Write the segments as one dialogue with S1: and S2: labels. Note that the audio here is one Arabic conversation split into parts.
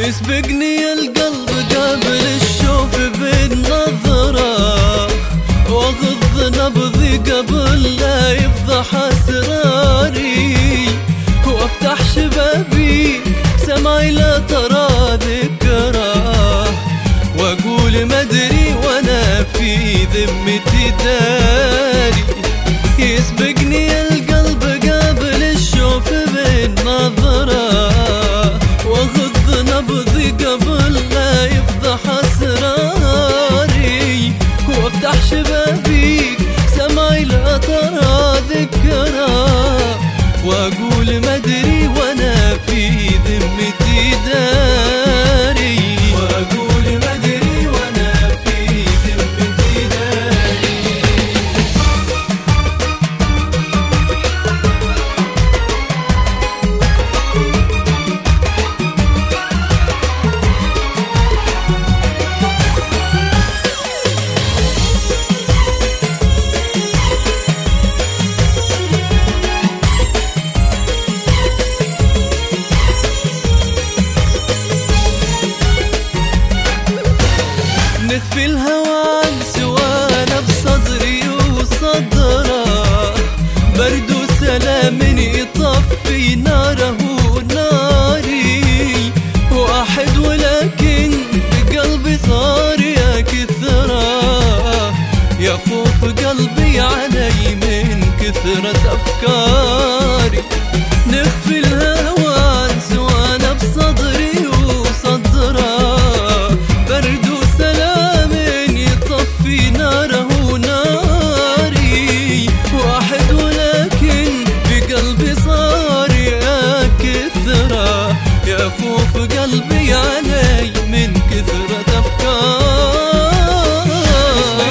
S1: يسبقني القلب قبل الشوف بالنظرة، واغض نبضي قبل لا يفضح اسراري، وافتح شبابي سمعي لا ترى ذكراه، واقول مدري وانا في ذمتي داري. يسبقني القلب قبل الشوف بالنظرة، واغض نبضي قبل لا يفضح اسراري، وافتح شبابيك سمعي لا ترى ذكراه، واقول مدري وانا في ذمتي داري، واقول مدري وانا في ذمتي داري. نخفي الهوى عن سوانا بصدري وصدره، برد وسلام يطفي ناره ناري، واحد ولكن بقلبي صار يا كثره، يخوف قلبي علي من كثرة أفكاري. نخفي الهوى عن سوانا بصدري وصدره، برد وسلام يطفي ناره ناري، واحد ولكن بقلبي صار يا كثرة، يخوف قلبي علي من كثرة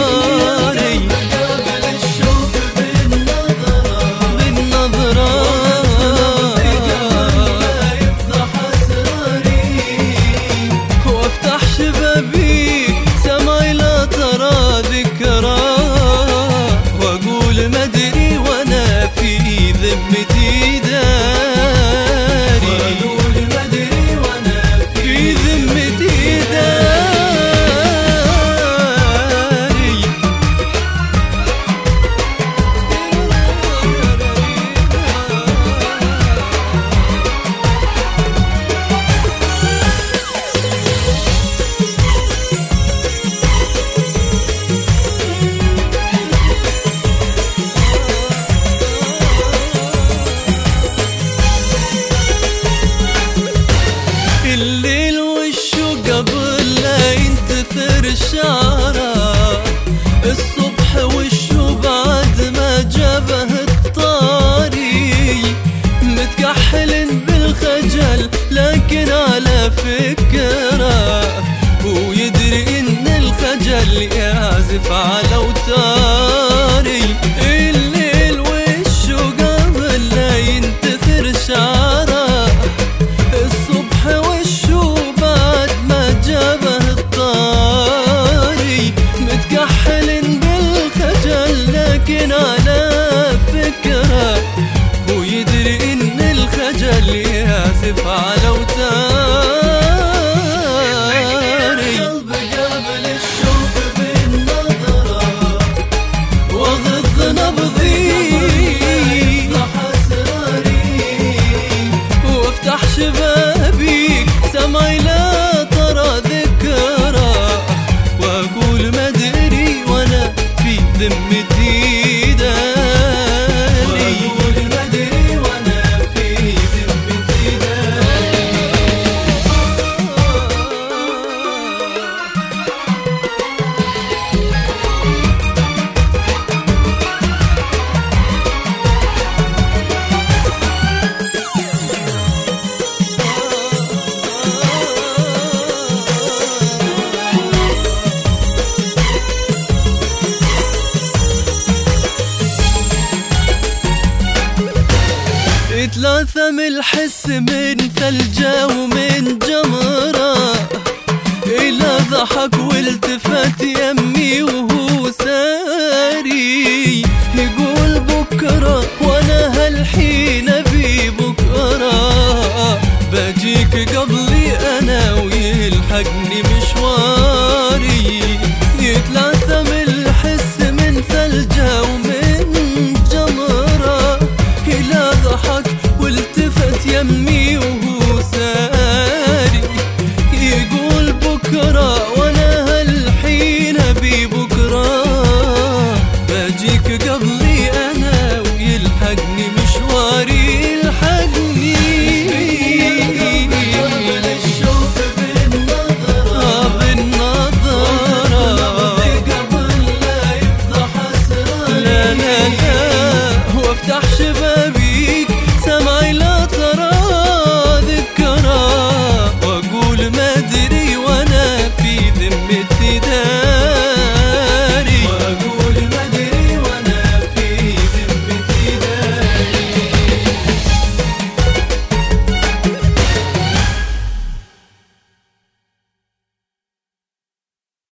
S1: أفكاري. قبل الشوف بالنظرة أنا ويلحقني مشواري، يتلاثم الحس من ثلجة ومن جمرة، إلى ضحك والتفت يمي وهو ساري، يقول بكرة وأنا هالحين أبي بكرة، بجيك قبلي أنا ويلحقني مشواري، يلحقني قبل الشوف بالنظرة، قبل لا يفضح أسراري، لا لا لا وافتح شبابي